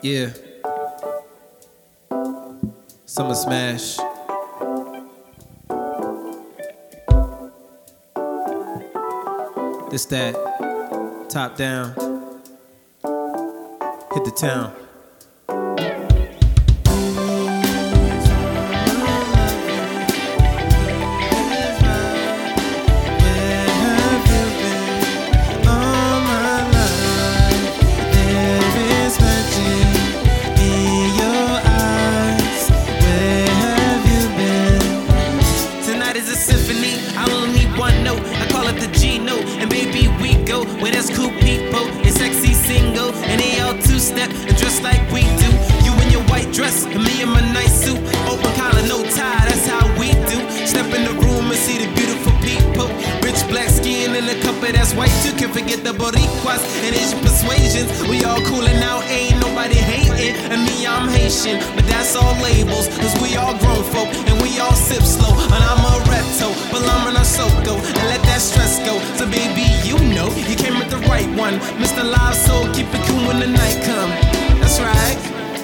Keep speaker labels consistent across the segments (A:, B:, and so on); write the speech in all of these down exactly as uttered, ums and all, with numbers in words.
A: Yeah. Summer Smash. This that. Top down. Hit the town.
B: Where there's cool people and sexy single, and they all two-step and dress like we do. You in your white dress, and me in my nice suit. Open collar, no tie, that's how we do. Step in the room and see the beautiful people. Rich black skin and a couple that's white too. Can't forget the Boricuas and Asian persuasions. We all coolin' out, ain't nobody hating. And me, I'm Haitian, but that's all labels. Cause we all grown folk, and we all sip slow. And I'm a reto, but I'm an Asoko. And let that stress go, so baby, you know you came with the right one. Mister Live Soul, keep it cool when the night come. That's right.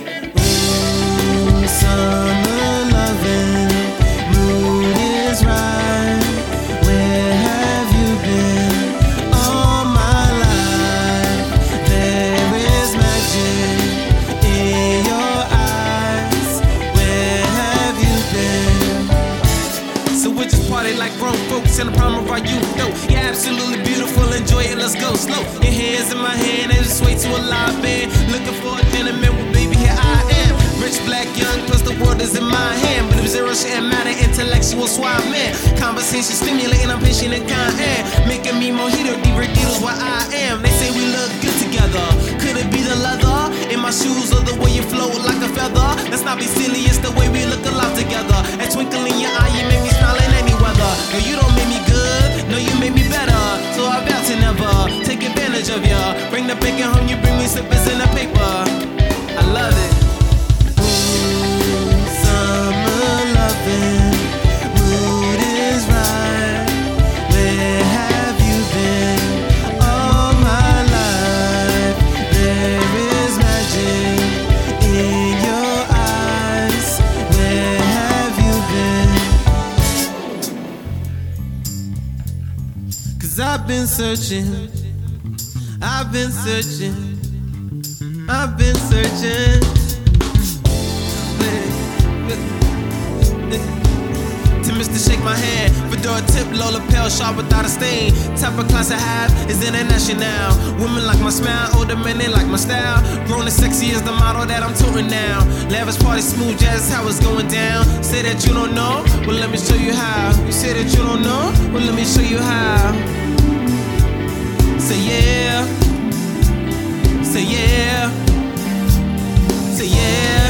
B: Ooh, summer loving, mood is right. Where have you been all my life? There is magic in your eyes. Where have you been? So we just party like grown folks in the prime of our youth. No, you're absolutely beautiful, enjoy it, let's go slow. Your hands in my hand and just wait to a live band. Looking for a gentleman, well baby here I am. Rich, black, young, plus the world is in my hand. But if zero shouldn't matter, intellectual suave man. Conversation stimulating, I'm patient and kind and making me mojito, divertidos what I am. They say we look good together. Could it be the leather in my shoes or the way you float like a feather? Let's not be silly, it's the way we look alive together. A twinkle in your eye, you make me smile in any weather. Girl, you don't make me good, no you make me better. So I vow to never take advantage of ya. Bring the bacon home, you bring me slippers in the paper. I love it. Ooh, summer loving, mood is right. Where have you been all my life? There is magic in your eyes. Where have you been? Cause I've been searching, I've been searching, I've been searching. To Mister Shake my hand, fedora tip, low lapel, sharp without a stain. Type of class I have is international. Women like my smile, older men they like my style. Grown and sexy is the model that I'm touring now. Lavish party, smooth jazz, how it's going down. Say that you don't know, well let me show you how. You say that you don't know, well let me show you how. Say yeah, say yeah, say yeah.